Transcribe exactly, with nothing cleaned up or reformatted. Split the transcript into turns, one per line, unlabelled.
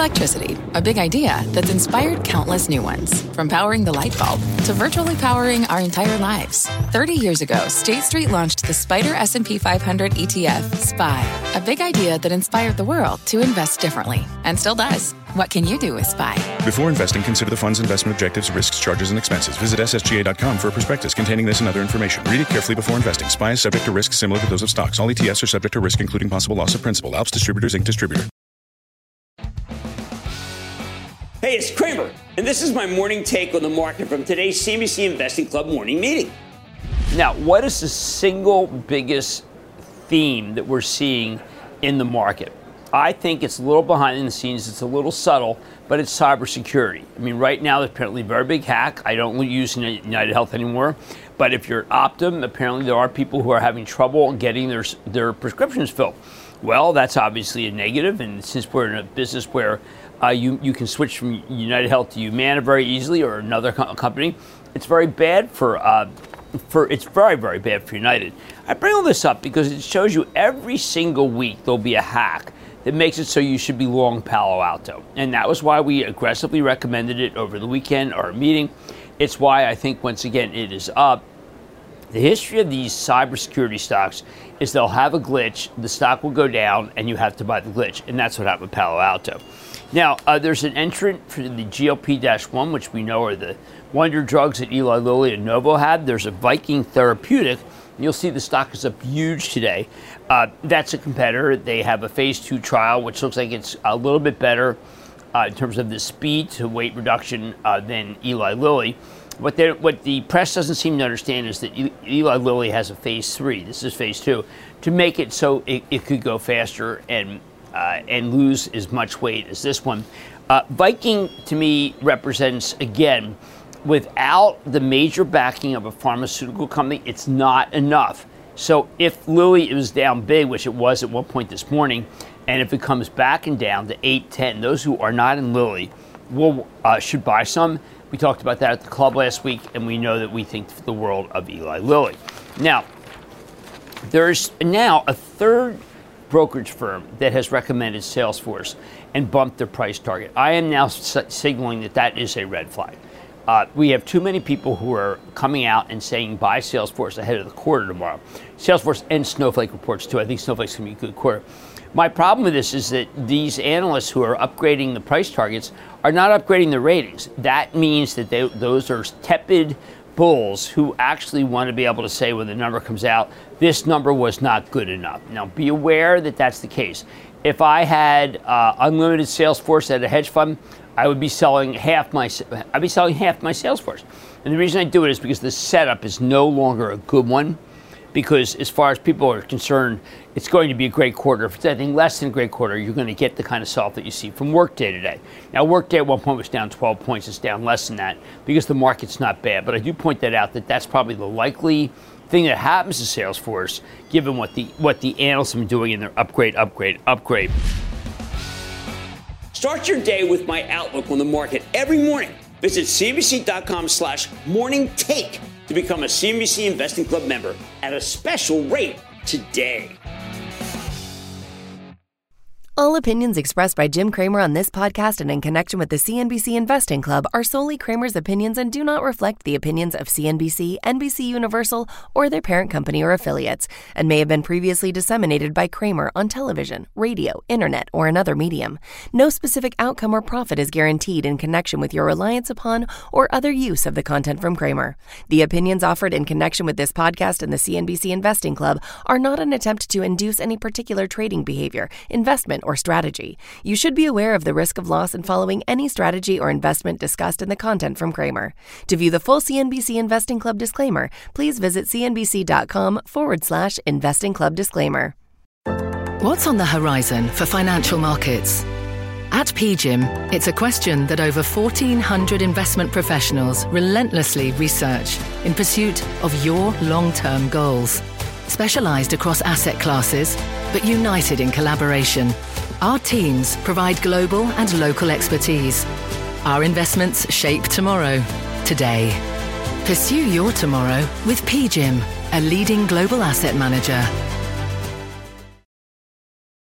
Electricity, a big idea that's inspired countless new ones. From powering the light bulb to virtually powering our entire lives. thirty years ago, State Street launched the Spider S and P five hundred E T F, S P Y, a big idea that inspired the world to invest differently, and still does. What can you do with S P Y?
Before investing, consider the fund's investment objectives, risks, charges, and expenses. Visit S S G A dot com for a prospectus containing this and other information. Read it carefully before investing. S P Y is subject to risks similar to those of stocks. All E T Fs are subject to risk, including possible loss of principal. Alps Distributors, Incorporated Distributor.
Hey, it's Cramer, and this is my morning take on the market from today's C N B C Investing Club morning meeting. Now, what is the single biggest theme that we're seeing in the market? I think it's a little behind the scenes. It's a little subtle, but it's cybersecurity. I mean, right now, there's apparently a very big hack. I don't use United Health anymore. But if you're Optum, apparently there are people who are having trouble getting their, their prescriptions filled. Well, that's obviously a negative. And since we're in a business where uh, you, you can switch from United Health to Humana very easily or another co- company, it's very bad for uh, For, it's very, very bad for United. I bring all this up because it shows you every single week there'll be a hack that makes it so you should be long Palo Alto. And that was why we aggressively recommended it over the weekend, our meeting. It's why I think, once again, it is up. The history of these cybersecurity stocks is they'll have a glitch, the stock will go down, and you have to buy the glitch. And that's what happened with Palo Alto. Now, uh, there's an entrant for the G L P one, which we know are the wonder drugs that Eli Lilly and Novo had. There's a Viking Therapeutic. You'll see the stock is up huge today. Uh, that's a competitor. They have a phase two trial, which looks like it's a little bit better uh, in terms of the speed to weight reduction uh, than Eli Lilly. What, what the press doesn't seem to understand is that Eli Lilly has a phase three. This is phase two, to make it so it, it could go faster and uh, and lose as much weight as this one. Uh, Viking, to me, represents, again, without the major backing of a pharmaceutical company, it's not enough. So if Lilly was down big, which it was at one point this morning, and if it comes back and down to eight, ten, those who are not in Lilly will uh, should buy some. We talked about that at the club last week, and we know that we think the world of Eli Lilly. Now, there's now a third brokerage firm that has recommended Salesforce and bumped their price target. I am now s- signaling that that is a red flag. Uh, we have too many people who are coming out and saying buy Salesforce ahead of the quarter tomorrow. Salesforce and Snowflake reports too. I think Snowflake's going to be a good quarter. My problem with this is that these analysts who are upgrading the price targets are not upgrading the ratings. That means that they, those are tepid bulls who actually want to be able to say when the number comes out, this number was not good enough. Now, be aware that that's the case. If I had uh, unlimited Salesforce at a hedge fund, I would be selling half my I'd be selling half my Salesforce. And the reason I do it is because the setup is no longer a good one. Because as far as people are concerned, it's going to be a great quarter. If it's anything less than a great quarter, you're going to get the kind of salt that you see from Workday today. Now, Workday at one point was down twelve points. It's down less than that because the market's not bad. But I do point that out that that's probably the likely thing that happens to Salesforce, given what the what the analysts have been doing in their upgrade, upgrade, upgrade. Start your day with my outlook on the market every morning. Visit cnbc.com slash morning take to become a C N B C Investing Club member at a special rate today.
All opinions expressed by Jim Cramer on this podcast and in connection with the C N B C Investing Club are solely Cramer's opinions and do not reflect the opinions of C N B C, N B C Universal, or their parent company or affiliates, and may have been previously disseminated by Cramer on television, radio, internet, or another medium. No specific outcome or profit is guaranteed in connection with your reliance upon or other use of the content from Cramer. The opinions offered in connection with this podcast and the C N B C Investing Club are not an attempt to induce any particular trading behavior, investment, or strategy. You should be aware of the risk of loss in following any strategy or investment discussed in the content from Cramer. To view the full C N B C Investing Club disclaimer, please visit cnbc.com forward slash investing club disclaimer.
What's on the horizon for financial markets? At P G I M, it's a question that over fourteen hundred investment professionals relentlessly research in pursuit of your long-term goals. Specialized across asset classes, but united in collaboration, our teams provide global and local expertise. Our investments shape tomorrow, today. Pursue your tomorrow with P G I M, a leading global asset manager.